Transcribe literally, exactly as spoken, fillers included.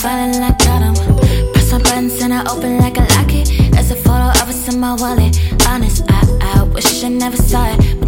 falling like autumn. Press my buttons and I open like a locket. There's a photo of us in my wallet. Honest, I, I wish I never saw it.